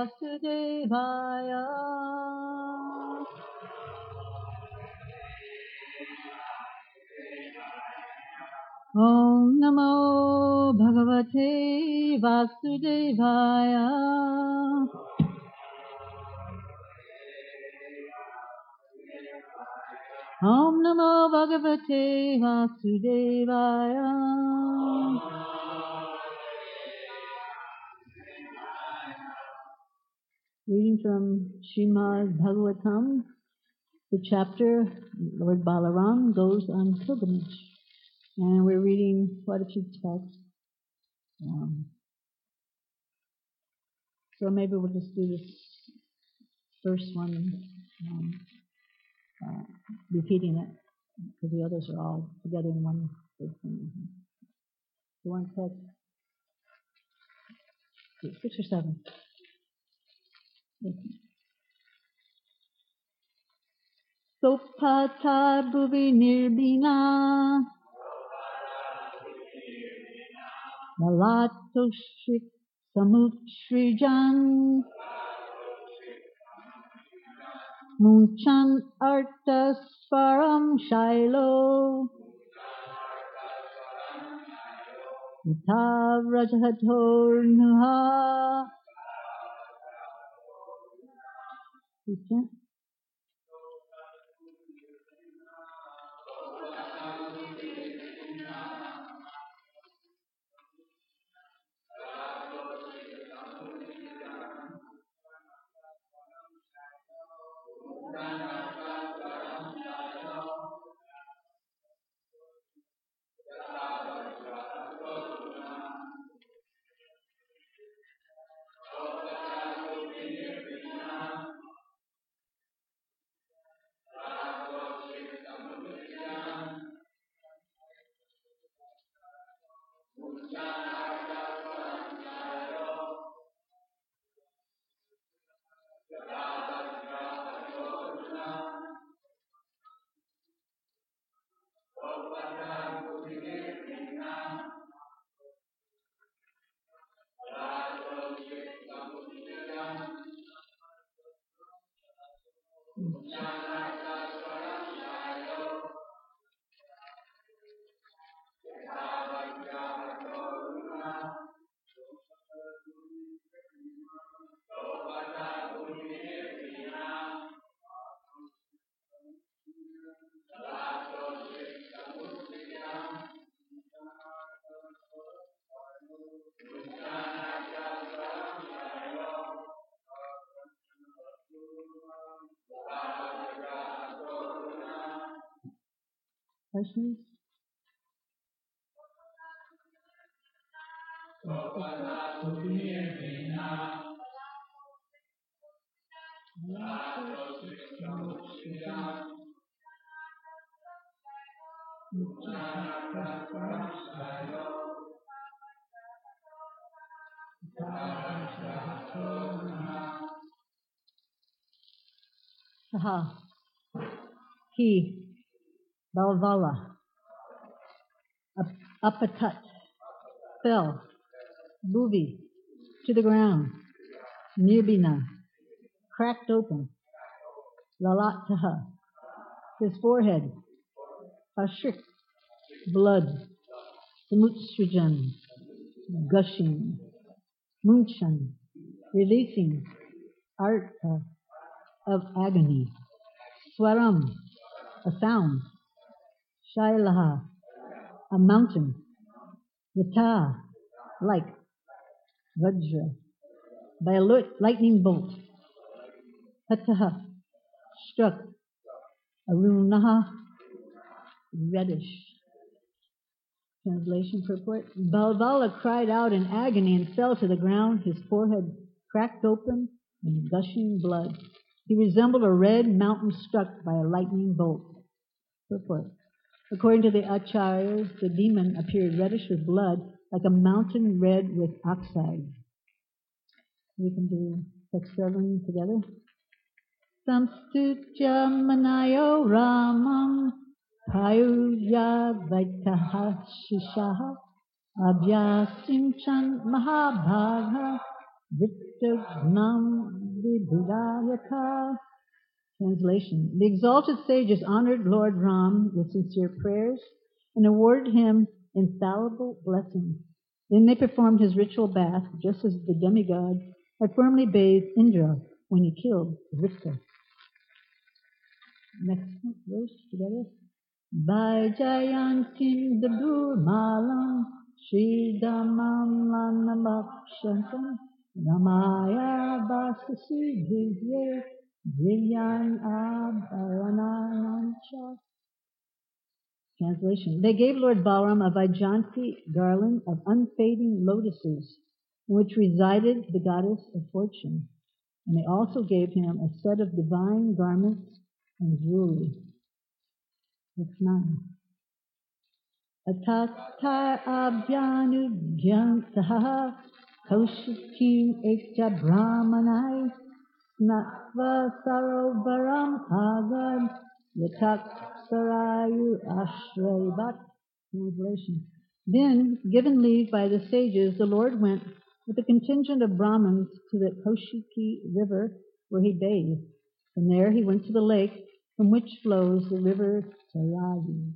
Vasudevaya. Om Namo Bhagavate Vasudevaya. Om Namo Bhagavate Vasudevaya. Reading from Srimad Bhagavatam, the chapter Lord Balaram goes on pilgrimage. And we're reading quite a few texts. So maybe we'll just do this first one, repeating it, because the others are all together in one big thing. You want text? 6 or 7. Sopata bhuvi nirbina Malatoshik samutsrijan Munchan artasvaram shailo Itav rajahator nuha. Questions? Saha, he, Balvala, Apatat, fell, Bhuvi, to the ground, Nirbina, cracked open, Lalataha, his forehead, Ashrik, blood, Samutsrijan, gushing, Munchan, releasing, Artha, of agony, Swaram, a sound, Shailaha, a mountain, Yata, like, Vajra, by a lightning bolt, Hataha, struck, Arunaha, reddish. Translation purport. Balvala cried out in agony and fell to the ground, his forehead cracked open and gushing blood. He resembled a red mountain struck by a lightning bolt. Purport. According to the Acharyas, the demon appeared reddish with blood, like a mountain red with oxide. We can do text 7 together. Samstutya manayo ramam payuya vaitaha shishaha abhyasimchan mahabhagha Vittagnam Vidhayaka. Translation. The exalted sages honored Lord Ram with sincere prayers and awarded him infallible blessings. Then they performed his ritual bath, just as the demigod had firmly bathed Indra when he killed Vitta. Next verse together. Vajayantim Dabur Shri Damam Lanamakshantam Ramaya Vasasi Divye Divyan Abharanancha. Translation. They gave Lord Balaram a Vaijayanti garland of unfading lotuses, in which resided the goddess of fortune. And they also gave him a set of divine garments and jewelry. That's 9. Atatar abhyanudhyantaha kaushikim ekta brahmanai snatva sarovaram agad yatak sarayu ashravat. Translation. Then, given leave by the sages, the Lord went with a contingent of Brahmins to the Kaushiki river, where he bathed. From there he went to the lake from which flows the river Sarayu.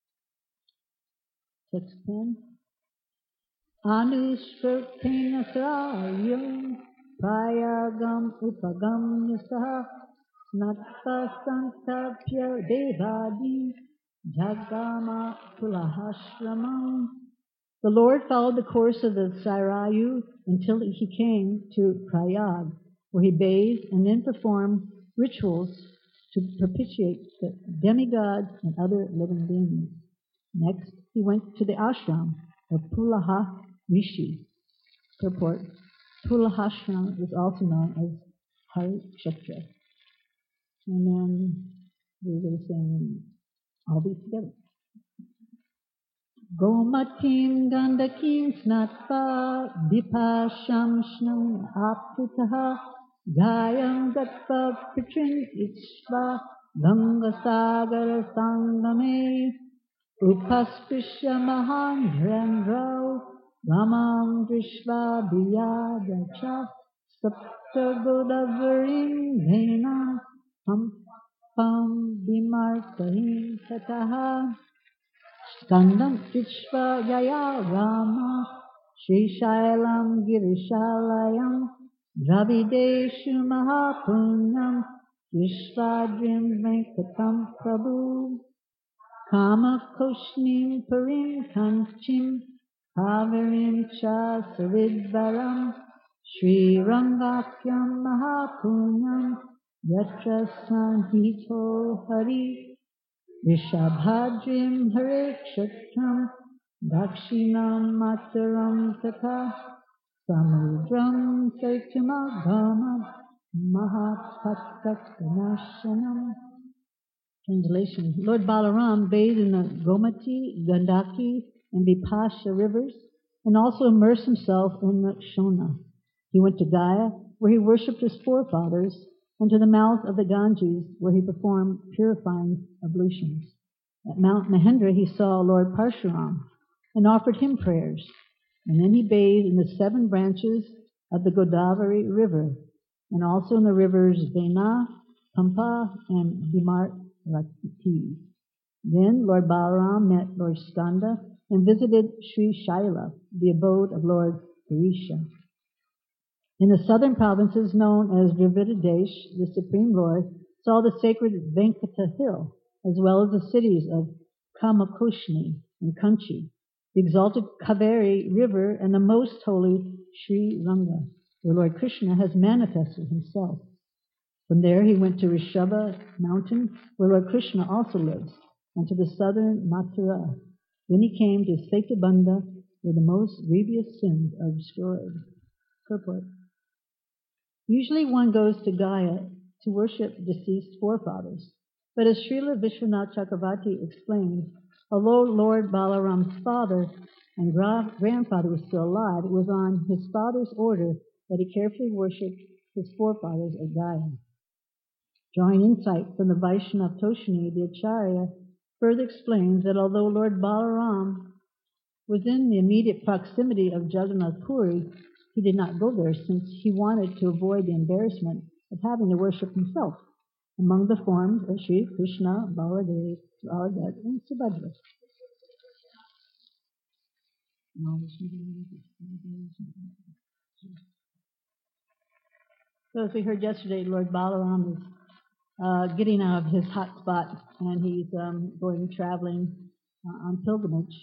Text 10. Anushvrtena sarayam prayagam upagam yasaha snatva santapya devadi jagama kulahashramam. The Lord followed the course of the Sarayu until he came to Prayag, where he bathed and then performed rituals to propitiate the demigods and other living beings. Next, he went to the ashram of Pulaha Rishi. Purport. Pulahashram is also known as Harikshetra. And then we will sing all these together. Gomatim gandakim snatva dipasham shnam apitaha gayam gatva pitrin ichva gangasagara sangame upaspishya mahandrendrau ramam drishva biyadacha sapta godavarim dhena pam bimartahim tataha Skandam Vishva Yaya Rama Shri Shailam Girishalayam Dravideshu Mahapunyam Vishvadrim Venkatam Prabhu Kama Koshnim Parim Kanchim Kavirim Cha Saridvaram Shri Rangakyam Mahapunyam Yatra Sanhito Hari Vishabhadrim Hare Kshatram Dakshinam Mataram Tata Samudram Saityamagama Mahapattakanashanam. Translation. Lord Balaram bathed in the Gomati, Gandaki, and Vipasha rivers, and also immersed himself in the Shona. He went to Gaya, where he worshipped his forefathers, and to the mouth of the Ganges, where he performed purifying ablutions. At Mount Mahendra he saw Lord Parshuram and offered him prayers, and then he bathed in the 7 branches of the Godavari River, and also in the rivers Vena, Pampa, and Bimarati. Then Lord Balaram met Lord Skanda and visited Sri Shaila, the abode of Lord Harisha. In the southern provinces known as Dravida-Desh, the Supreme Lord saw the sacred Venkata Hill, as well as the cities of Kamakushni and Kanchi, the exalted Kaveri River, and the most holy Sri Ranga, where Lord Krishna has manifested himself. From there he went to Rishabha mountain, where Lord Krishna also lives, and to the southern Mathura. Then he came to Setabanda, where the most grievous sins are destroyed. Purport. Usually one goes to Gaya to worship deceased forefathers, but as Srila Vishwanath Chakravarti explains, although Lord Balaram's father and grandfather were still alive, it was on his father's order that he carefully worshipped his forefathers at Gaya. Drawing insight from the Vaishnav Toshini, the Acharya further explains that although Lord Balaram was in the immediate proximity of Jagannath Puri, he did not go there since he wanted to avoid the embarrassment of having to worship himself among the forms of Sri Krishna, Baladev, Radha, and Subhadra. So as we heard yesterday, Lord Balaram is getting out of his hot spot, and he's traveling on pilgrimage.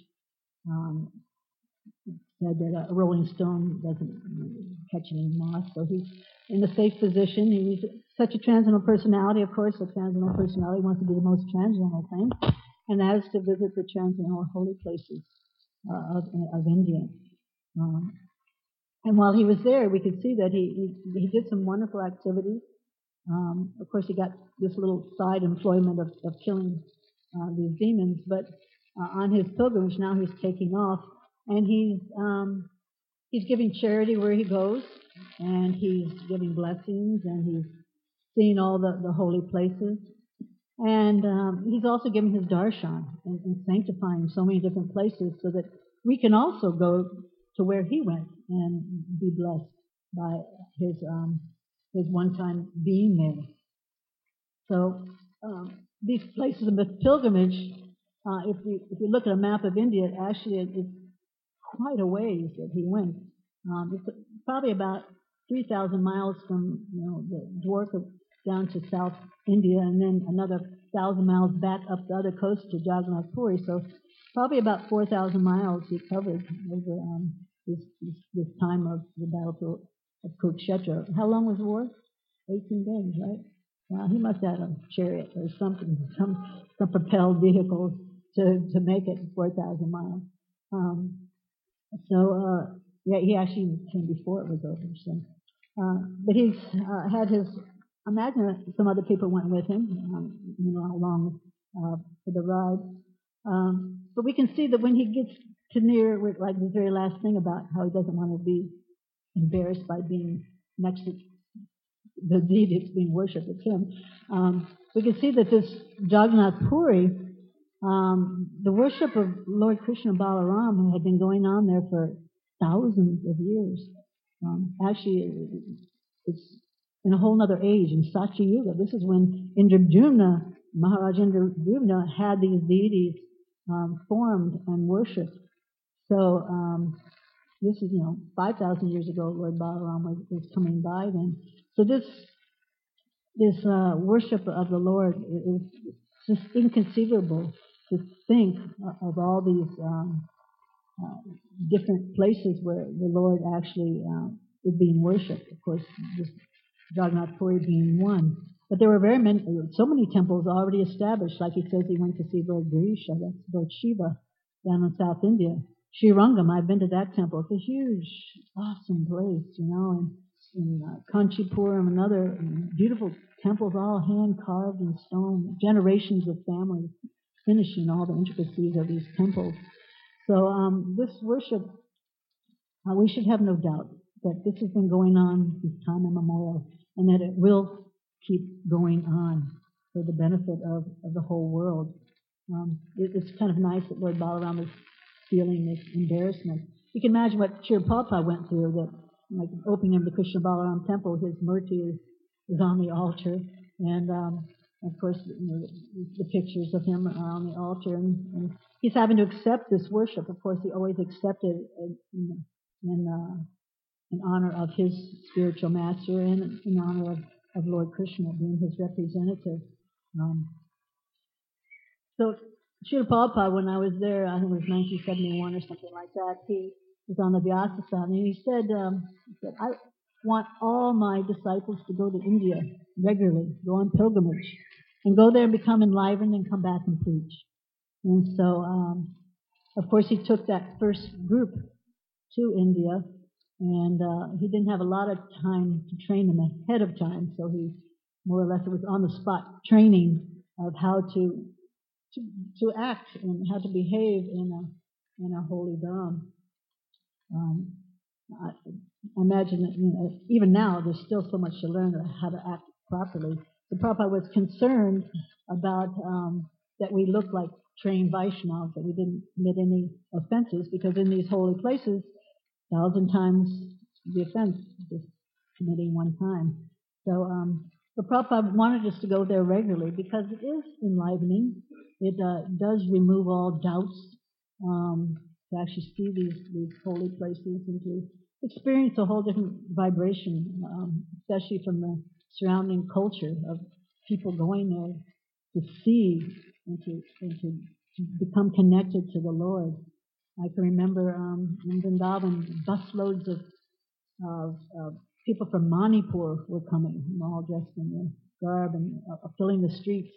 Said that a rolling stone doesn't catch any moss, so he's in a safe position. He's such a transcendental personality. Of course, a transcendental personality wants to do the most transcendental thing, and that is to visit the transcendental holy places of India. And while he was there, we could see that he did some wonderful activities. Of course, he got this little side employment of killing these demons, but on his pilgrimage now he's taking off, and he's giving charity where he goes, and he's giving blessings, and he's seeing all the holy places, and he's also giving his darshan and sanctifying so many different places so that we can also go to where he went and be blessed by his one-time being there. So these places of pilgrimage, if we look at a map of India, actually it's quite a ways that he went. It's probably about 3,000 miles from the Dwarka down to South India, and then another 1,000 miles back up the other coast to Jagannath Puri. So probably about 4,000 miles he covered over this time of the battle of Kurukshetra. How long was the war? 18 days, right? Well, he must have had a chariot or something, some propelled vehicles to make it 4,000 miles. He actually came before it was over. So, but he's had his. Imagine some other people went with him, along for the ride. But we can see that when he gets to near, like the very last thing about how he doesn't want to be embarrassed by being next to the deity that's being worshipped, it's him. We can see that this Jagannath Puri, the worship of Lord Krishna Balaram had been going on there for thousands of years. Actually, it's in a whole other age, in Satya Yuga. This is when Indradyumna, Maharaj Indradyumna, had these deities formed and worshipped. So this is, 5,000 years ago, Lord Balaram was coming by then. So this worship of the Lord is just inconceivable to think of all these different places where the Lord actually is being worshipped. Of course, this Jagannath Puri being one. But there were so many temples already established. Like he says, he went to see Lord Garisha, that's Lord Shiva, down in South India. Srirangam, I've been to that temple. It's a huge, awesome place, and in Kanchipuram and other beautiful temples, all hand-carved in stone, generations of families finishing all the intricacies of these temples. So this worship, we should have no doubt that this has been going on since time immemorial, and that it will keep going on for the benefit of the whole world. It's kind of nice that Lord Balaram is feeling this embarrassment. You can imagine what Srila Prabhupada went through, that like opening of the Krishna Balaram temple, his murti is on the altar, and of course the pictures of him are on the altar, and he's having to accept this worship. Of course, he always accepted in honor of his spiritual master and in honor of Lord Krishna being his representative. So Srila Prabhupada, when I was there, I think it was 1971 or something like that, he was on the Vyasa, and he said, I want all my disciples to go to India regularly, go on pilgrimage, and go there and become enlivened and come back and preach. And so, of course, he took that first group to India, and he didn't have a lot of time to train them ahead of time, so he more or less it was on the spot training of how to act and how to behave in a holy dham. I imagine that even now there's still so much to learn about how to act properly. The Prabhupada was concerned about that we look like trained Vaishnavas, that we didn't commit any offenses, because in these holy places, 1,000 times the offense, just committing one time. So, but Prabhupada wanted us to go there regularly because it is enlivening. It does remove all doubts, to actually see these holy places and to experience a whole different vibration, especially from the surrounding culture of people going there to see and to become connected to the Lord. I can remember in Vrindavan, busloads of people from Manipur were coming, all dressed in their garb and filling the streets,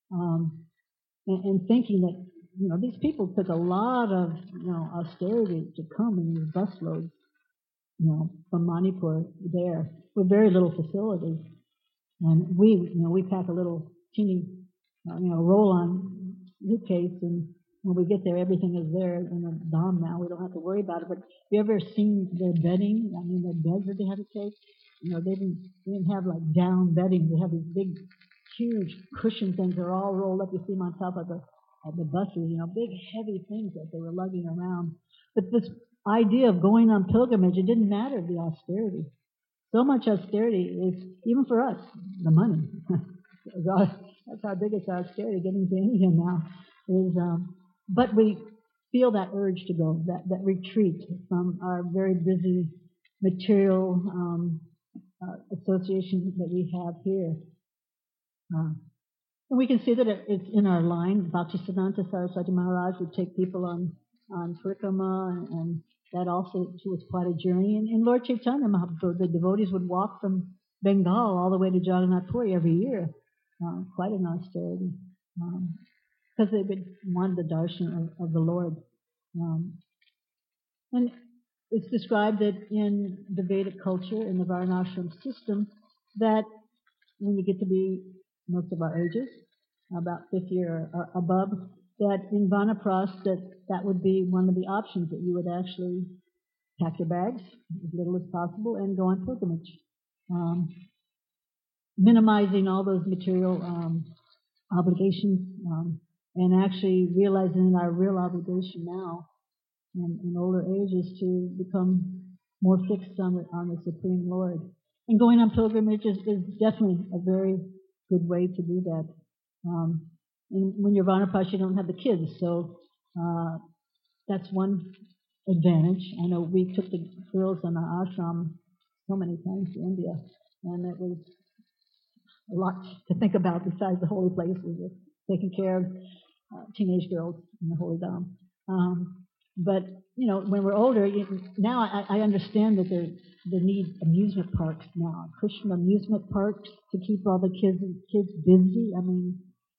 and thinking that these people took a lot of austerity to come in these busloads, from Manipur there with very little facilities, and we pack a little teeny roll-on suitcase, and when we get there, everything is there in a dom now. We don't have to worry about it. But have you ever seen their bedding? I mean, the beds that they had to take. They didn't have like down bedding. They have these big, huge cushion things. They're all rolled up. You see them on top of the buses. Big, heavy things that they were lugging around. But this idea of going on pilgrimage, it didn't matter the austerity. So much austerity is, even for us, the money. That's our biggest austerity, getting to India now. But we feel that urge to go, that retreat from our very busy material association that we have here. And we can see that it's in our line. Bhaktisiddhanta Saraswati Maharaj would take people on Parikrama, and that also was quite a journey. And Lord Chaitanya Mahaprabhu, the devotees would walk from Bengal all the way to Jagannath Puri every year. Quite an austerity. Because they wanted the darshan of the Lord. And it's described that in the Vedic culture, in the Varnashram system, that when you get to be most of our ages, about 50 or above, that in Vanaprastha, that would be one of the options, that you would actually pack your bags as little as possible and go on pilgrimage, minimizing all those material obligations, and actually realizing our real obligation now in older age is to become more fixed on the Supreme Lord. And going on pilgrimage is definitely a very good way to do that. And when you're Vanaprastha, you don't have the kids, so that's one advantage. I know we took the girls on our ashram so many times to India, and it was a lot to think about besides the holy places of taking care of teenage girls in the holy dham. But when we're older, now I understand that they need amusement parks now, Christian amusement parks to keep all the kids busy. I mean,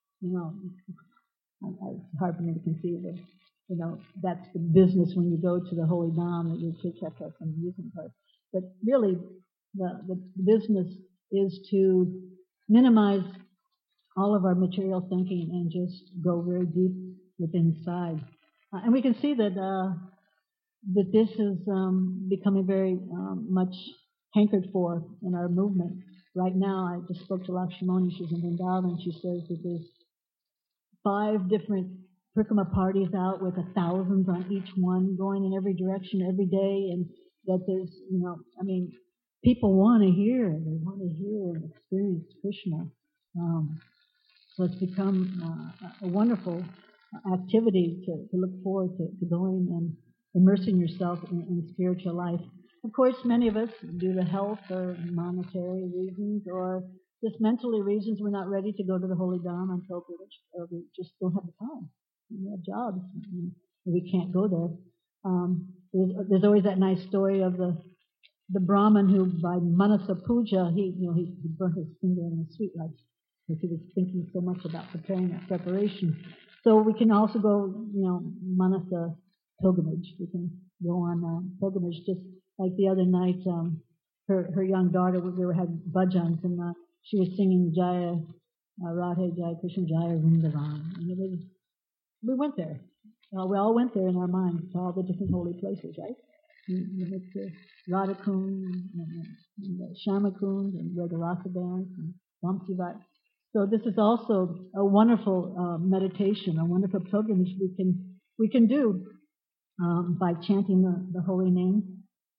it's hard for me to conceive of, that's the business when you go to the holy dham, that your kids have to have some amusement park. But really, the business is to minimize all of our material thinking and just go very deep within inside. And we can see that this is becoming very much hankered for in our movement. Right now, I just spoke to Lakshmani, she's in Vrindavan, and she says that there's 5 different Parikrama parties out with thousands on each one, going in every direction every day, and that there's, people want to hear, they want to hear and experience Krishna. So it's become a wonderful activity to look forward to going and immersing yourself in spiritual life. Of course, many of us, due to health or monetary reasons or just mentally reasons, we're not ready to go to the holy dham on pilgrimage, or we just don't have the time. We have jobs, and we can't go there. There's always that nice story of the Brahmin who, by Manasa Puja, he burnt his finger in the sweetlights because he was thinking so much about preparing that preparation. So we can also go, Manasa pilgrimage. We can go on pilgrimage. Just like the other night, her young daughter, we were having bhajans, and she was singing Jaya, Radhe Jaya Krishna Jaya Vrindavan. And we went there. We all went there in our minds to all the different holy places, right? We went to Radha Kund, and Shama Kund, and where the Rasa dance, and Vamsivat. So this is also a wonderful meditation, a wonderful pilgrimage we can do by chanting the holy name,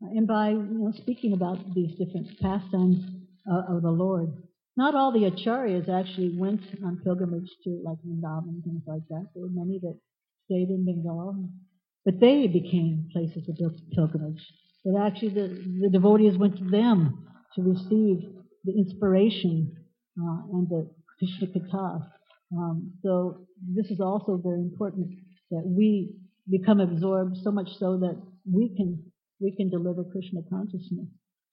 and by speaking about these different pastimes of the Lord. Not all the acharyas actually went on pilgrimage to like Vrindavan and things like that. There were many that stayed in Bengal, but they became places of pilgrimage. That actually the devotees went to them to receive the inspiration and the Krishna Katha. So this is also very important that we become absorbed so much so that we can deliver Krishna consciousness.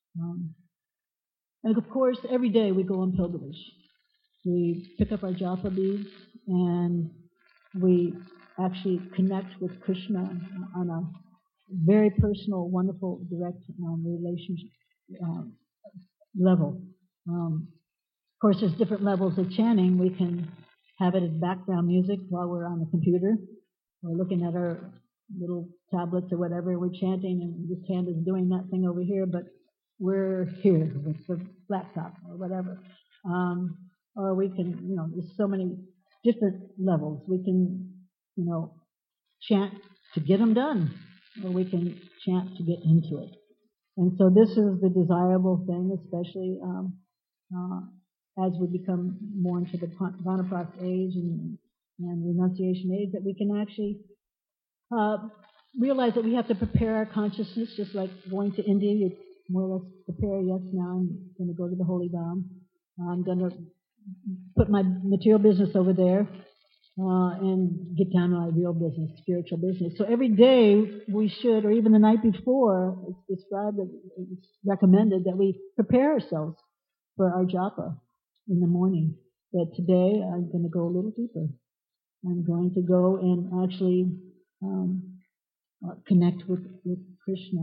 And of course, every day we go on pilgrimage. We pick up our japa beads and we actually connect with Krishna on a very personal, wonderful, direct relationship level. Of course, there's different levels of chanting. We can have it as background music while we're on the computer or looking at our little tablets or whatever. We're chanting and this hand is doing that thing over here, but we're here with the laptop or whatever. Or we can, there's so many different levels. We can, chant to get them done, or we can chant to get into it. And so this is the desirable thing, especially as we become more into the Vanaprastha age and renunciation age, that we can actually realize that we have to prepare our consciousness, just like going to India. You more or less prepare, yes, now I'm going to go to the Holy Dham. I'm going to put my material business over there and get down to my real business, spiritual business. So every day we should, or even the night before, it's described, it's recommended that we prepare ourselves for our japa in the morning. That today I'm going to go a little deeper. I'm going to go and actually connect with Krishna.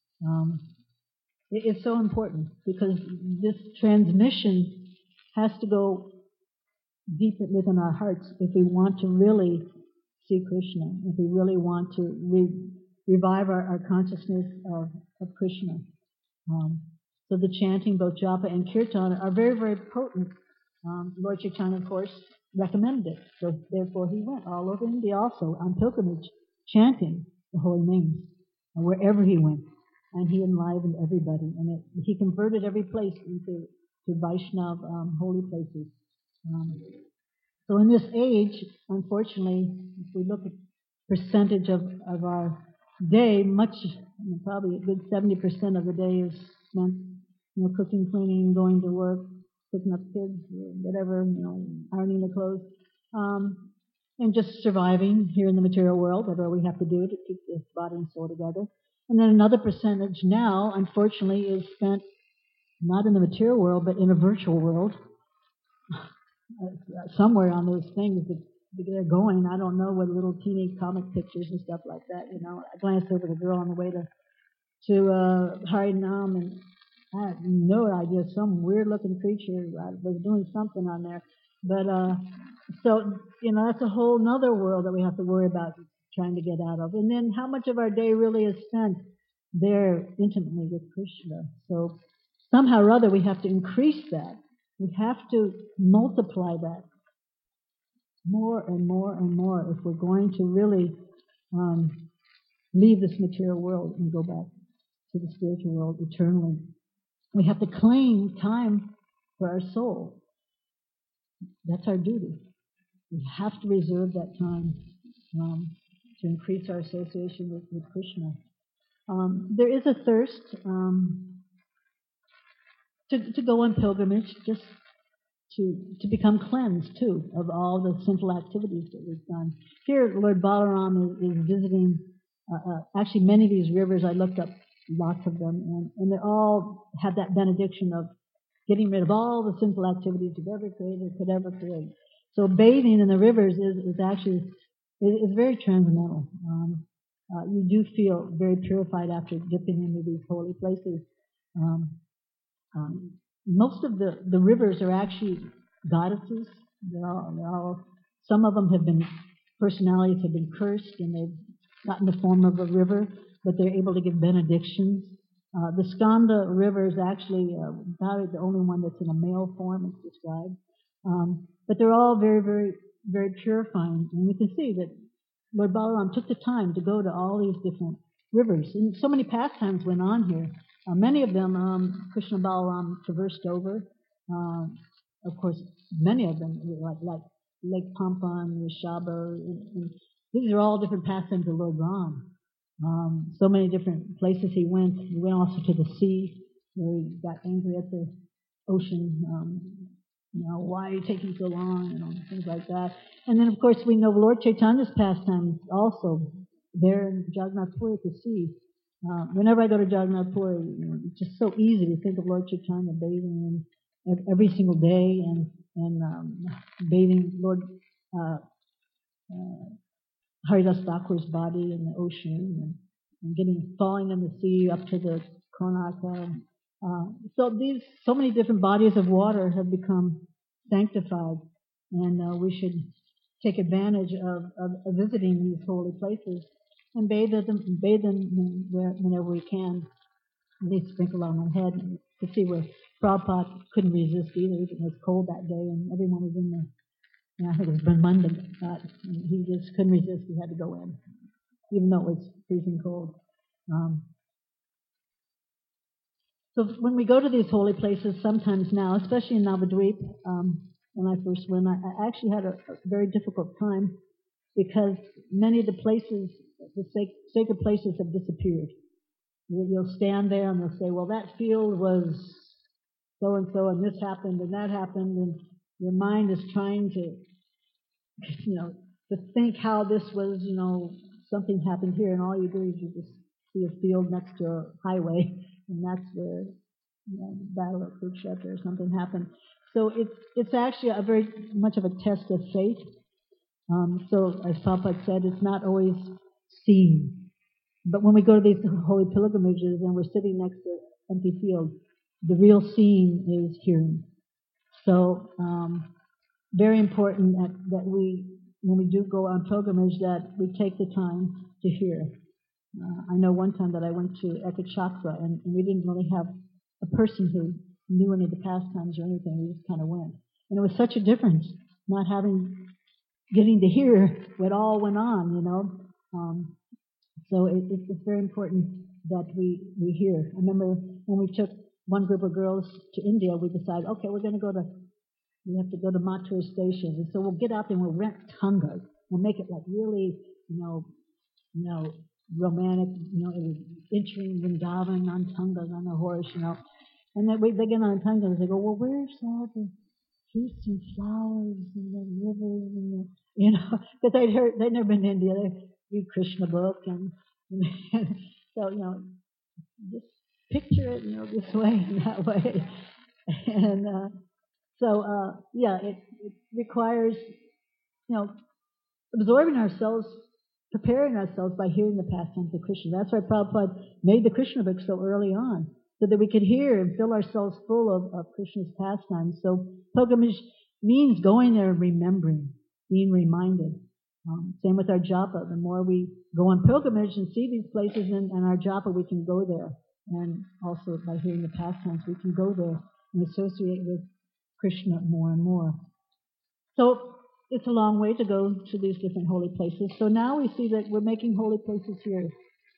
It's so important because this transmission has to go deep within our hearts if we want to really see Krishna, if we really want to revive our consciousness of Krishna. So the chanting, both japa and kirtan, are very, very potent. Lord Chaitanya, of course, recommended it. So therefore he went all over India also on pilgrimage, chanting the holy names wherever he went. And he enlivened everybody. And he converted every place into Vaishnav holy places. So in this age, unfortunately, if we look at percentage of our day, probably a good 70% of the day is spent, cooking, cleaning, going to work, picking up kids, whatever, ironing the clothes, and just surviving here in the material world, whatever we have to do to keep the body and soul together. And then another percentage now, unfortunately, is spent not in the material world, but in a virtual world. Somewhere on those things that they're going, I don't know, with little teeny comic pictures and stuff like that. I glanced over the girl on the way to Harinam, and I had no idea, some weird-looking creature was doing something on there. But so that's a whole other world that we have to worry about trying to get out of. And then how much of our day really is spent there intimately with Krishna? So somehow or other we have to increase that. We have to multiply that more and more and more if we're going to really leave this material world and go back to the spiritual world eternally. We have to claim time for our soul. That's our duty. We have to reserve that time to increase our association with Krishna. There is a thirst to go on pilgrimage, just to become cleansed too of all the sinful activities that we've done. Here, Lord Balaram is visiting. Actually, many of these rivers, I looked up lots of them, and they all have that benediction of getting rid of all the sinful activities you've ever created, could ever create. So bathing in the rivers is actually very transcendental. You do feel very purified after dipping into these holy places. Most of the rivers are actually goddesses. They're all, some of them personalities have been cursed and they've gotten the form of a river, but they're able to give benedictions. The Skanda River is actually probably the only one that's in a male form, it's described. But they're all very, very, very purifying. And you can see that Lord Balaram took the time to go to all these different rivers. And so many pastimes went on here. Many of them Krishna Balaram traversed over. Of course, many of them, like Lake Pampa and Rishaba. And these are all different pastimes of Lord Ram. So many different places he went. He went also to the sea, where he got angry at the ocean. Why are you taking so long? Things like that. And then, of course, we know Lord Chaitanya's pastimes also there in Jagannath Puri at the sea. Whenever I go to Jagannath Puri, it's just so easy to think of Lord Chaitanya bathing in every single day and bathing Lord Haridas Thakur's body in the ocean and falling in the sea up to the Konarka. So many different bodies of water have become sanctified, and we should take advantage of visiting these holy places and bathe them whenever we can. At least sprinkle on our head to see where Prabhupada couldn't resist either. It was cold that day, and everyone was in the. I think it was Brahmanda. He just couldn't resist. He had to go in, even though it was freezing cold. So when we go to these holy places, sometimes now, especially in Navadvip, when I first went, I actually had a very difficult time because many of the places, the sacred places, have disappeared. You'll stand there and they'll say, well, that field was so-and-so, and this happened, and that happened, and your mind is trying to, to think how this was, something happened here, and all you do is you just see a field next to a highway, and that's where the battle at Kurukshetra or something happened. So it's actually a very much of a test of faith. So as Prabhupada said, it's not always seen. But when we go to these holy pilgrimages and we're sitting next to an empty field, the real seeing is hearing. So very important that we, when we do go on pilgrimage, that we take the time to hear. I know one time that I went to Ekachakra and we didn't really have a person who knew any of the pastimes or anything. We just kind of went. And it was such a difference not getting to hear what all went on, So it's very important that we hear. I remember when we took one group of girls to India, we decided, okay, we have to go to Mathura station. And so we'll get out there and we'll rent tangas. We'll make it like really, romantic, entering Vrindavan on tangas on a horse, And then they get on tangas and they go, well, where's all the fruits and flowers and the rivers and because they'd never been to India. They read Krishna book and so, just picture it, this way and that way. And it requires, absorbing ourselves, preparing ourselves by hearing the pastimes of Krishna. That's why Prabhupada made the Krishna book so early on, so that we could hear and fill ourselves full of Krishna's pastimes. So pilgrimage means going there and remembering, being reminded. Same with our japa. The more we go on pilgrimage and see these places in our japa, we can go there. And also by hearing the pastimes, we can go there and associate with Krishna more and more. So it's a long way to go to these different holy places. So now we see that we're making holy places here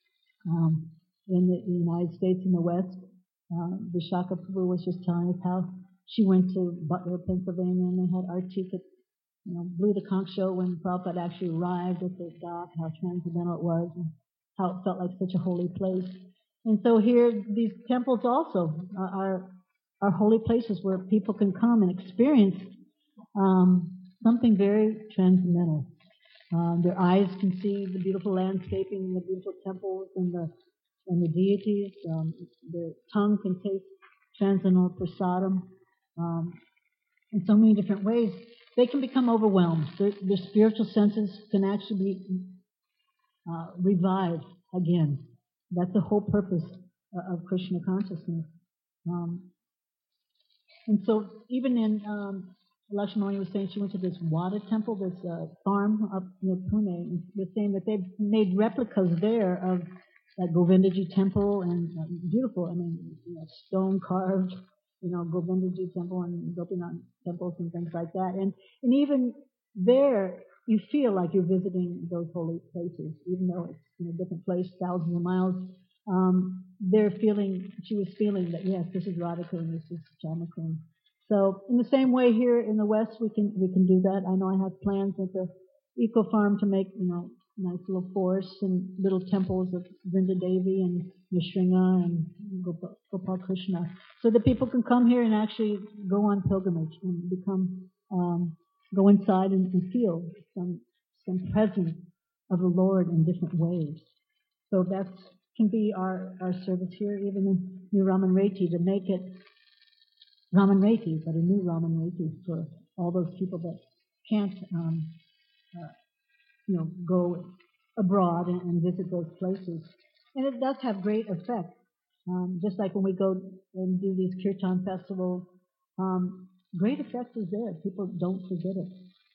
in the United States in the West. Vishaka Prabhu was just telling us how she went to Butler, Pennsylvania, and they had Artik at blew the conch shell when Prabhupada actually arrived at the dock, how transcendental it was, and how it felt like such a holy place. And so here, these temples also are holy places where people can come and experience something very transcendental. Their eyes can see the beautiful landscaping, the beautiful temples, and the deities. Their tongue can taste transcendental prasadam in so many different ways. They can become overwhelmed. Their spiritual senses can actually be revived again. That's the whole purpose of Krishna consciousness. And so even in, Lakshmani was saying she went to this water temple, this farm up near Pune, and was saying that they've made replicas there of that Govindaji temple and beautiful, stone carved, Govindaji temple and Gopinath temples and things like that. And even there, you feel like you're visiting those holy places, even though it's in a different place, thousands of miles. She was feeling that yes, this is Radha Kund, this is Chamakund. So in the same way here in the West, we can do that. I know I have plans at the Eco Farm to make nice little forests and little temples of Vrinda Devi and Nrsimha and Gopal Krishna, so that people can come here and actually go on pilgrimage and go inside and feel some presence of the Lord in different ways. So that can be our service here, even in New Raman Reti, to make it Raman Reti, but a new Raman Reti for all those people that can't, go abroad and visit those places. And it does have great effect. Just like when we go and do these kirtan festivals, great effect is there. People don't forget it.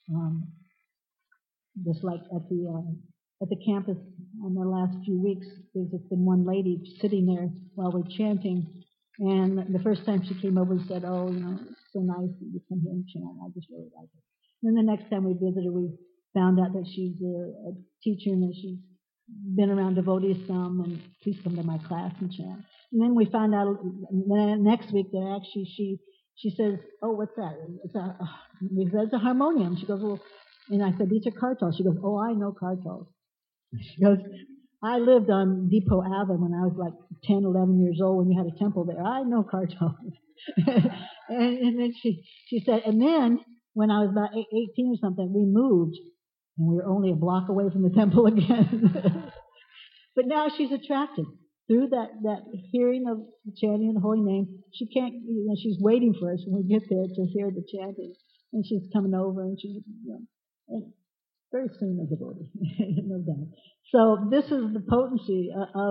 Just like at the campus in the last few weeks, there's just been one lady sitting there while we're chanting, and the first time she came over and said, "Oh, it's so nice that you come here and chant. I just really like it." And then the next time we visited, we found out that she's a teacher and that she's been around devotees some, and please come to my class and chant. And then we found out next week that actually she says, "Oh, what's that?" We said, "It's a harmonium." She goes, "Well," and I said, "These are kartals." She goes, "Oh, I know kartals." She goes, "I lived on Depot Ave when I was like 10, 11 years old when you had a temple there. I know kartals." and then she said, and then when I was about 18 or something, we moved, and we were only a block away from the temple again. But now she's attracted through that hearing of the chanting of the holy name. She can't, she's waiting for us when we get there to hear the chanting, and she's coming over, and she's, and very soon a devotee, no doubt. So this is the potency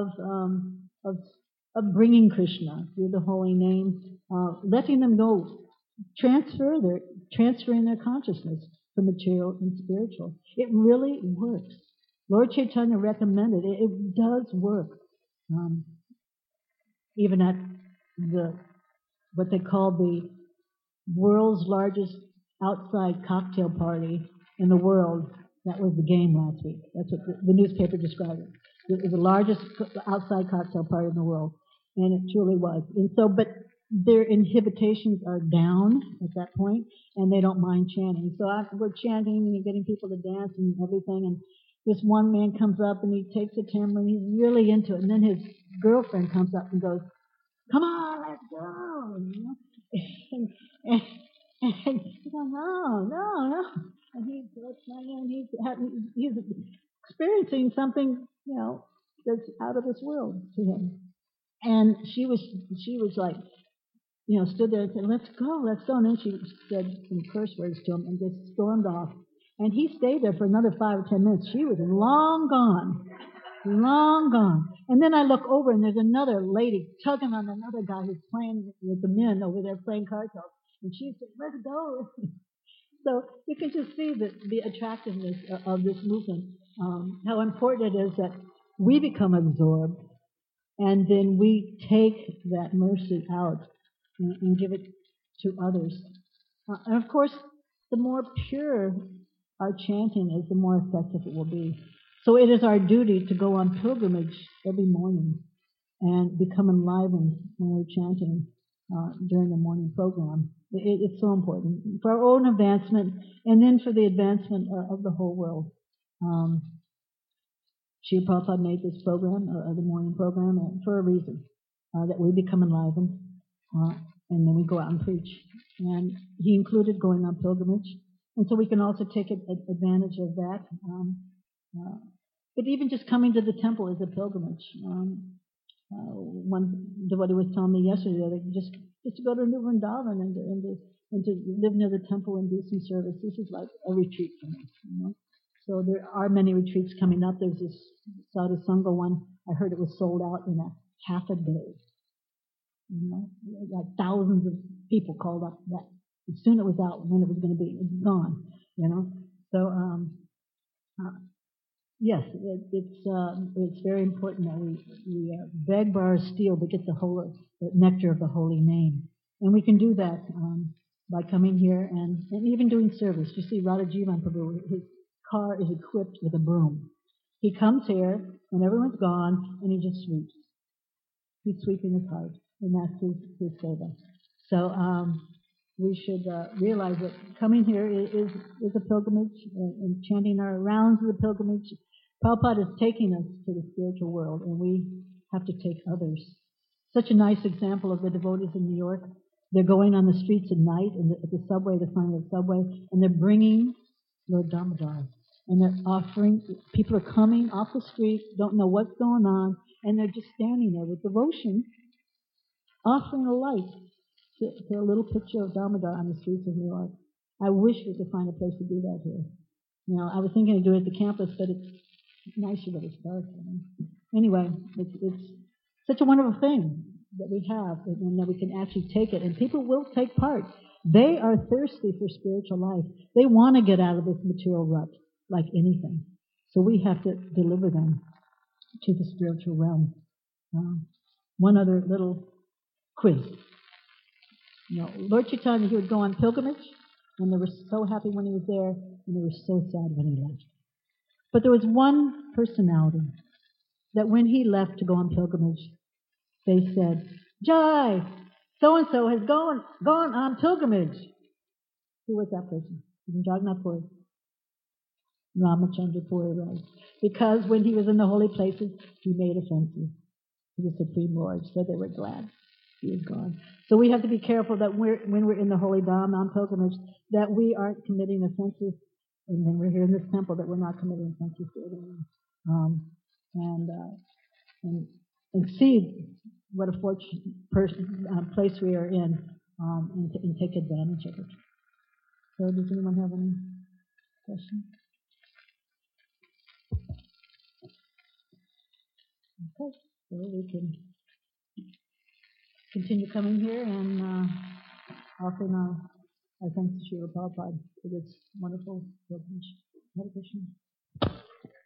of bringing Krishna through the holy name, letting them go, transferring their consciousness from material and spiritual. It really works. Lord Chaitanya recommended it. It does work. Even at what they call the world's largest outside cocktail party in the world, that was the game last week. That's what the newspaper described it. It was the largest outside cocktail party in the world, and it truly was. And so, but their inhibitions are down at that point, and they don't mind chanting. So we're chanting and getting people to dance and everything, and this one man comes up and he takes a tambourine, he's really into it, and then his girlfriend comes up and goes, "Come on, let's go," and he goes, no. And he's experiencing something, that's out of this world to him. And she was like, stood there and said, "Let's go." And then she said some curse words to him and just stormed off. And he stayed there for another 5 or 10 minutes. She was long gone. And then I look over and there's another lady tugging on another guy who's playing with the men over there playing kartals. And she said, "Let's go." So you can just see the attractiveness of this movement, how important it is that we become absorbed and then we take that mercy out and give it to others. And of course, the more pure our chanting is, the more effective it will be. So it is our duty to go on pilgrimage every morning and become enlivened when we're chanting during the morning program. It's so important for our own advancement and then for the advancement of the whole world. Srila Prabhupada made this program, the morning program, for a reason, that we become enlivened, and then we go out and preach. And he included going on pilgrimage, and so we can also take advantage of that. But even just coming to the temple is a pilgrimage. One devotee was telling me yesterday that just to go to New Vrindavan and to live near the temple and do some service. This is like a retreat for me, So there are many retreats coming up. There's this Sadhu Sangha one. I heard it was sold out in a half a day. Like thousands of people called up that as soon as it was out, when it was going to be, it's gone. So yes, it's very important that we beg, borrow, steal, but get the nectar of the holy name, and we can do that by coming here and even doing service. You see, Radha Jivan Prabhu, his car is equipped with a broom. He comes here when everyone's gone, and he just sweeps. He's sweeping his heart, and that's his seva. So we should realize that coming here is a pilgrimage, and chanting our rounds of the pilgrimage. Prabhupada is taking us to the spiritual world, and we have to take others. Such a nice example of the devotees in New York. They're going on the streets at night, and at the subway, the front of the subway, and they're bringing Lord Damodar. And they're offering, people are coming off the street, don't know what's going on, and they're just standing there with devotion, offering a light to a little picture of Damodar on the streets of New York. I wish we could find a place to do that here. You know, I was thinking of doing it at the campus, but it's nicer that it's dark. You know? Anyway, it's such a wonderful thing that we have, and that we can actually take it, and people will take part. They are thirsty for spiritual life. They want to get out of this material rut, like anything. So we have to deliver them to the spiritual realm. One other little quiz. You know, Lord Chaitanya, he would go on pilgrimage, and they were so happy when he was there, and they were so sad when he left. But there was one personality that when he left to go on pilgrimage, they said, Jai, so-and-so has gone on pilgrimage. Who was that person? From Jagannath Puri. Ramachandra Puri, right? Because when he was in the holy places, he made offenses to the Supreme Lord, so they were glad he was gone. So we have to be careful that when we're in the holy Dham on pilgrimage, that we aren't committing offenses, and when we're here in this temple, that we're not committing offenses to anyone. And see what a fortunate place we are in, and take advantage of it. So does anyone have any questions? Okay, so we can continue coming here and offering our thanks to Srila Prabhupada for this wonderful pilgrimage. Hare Krishna.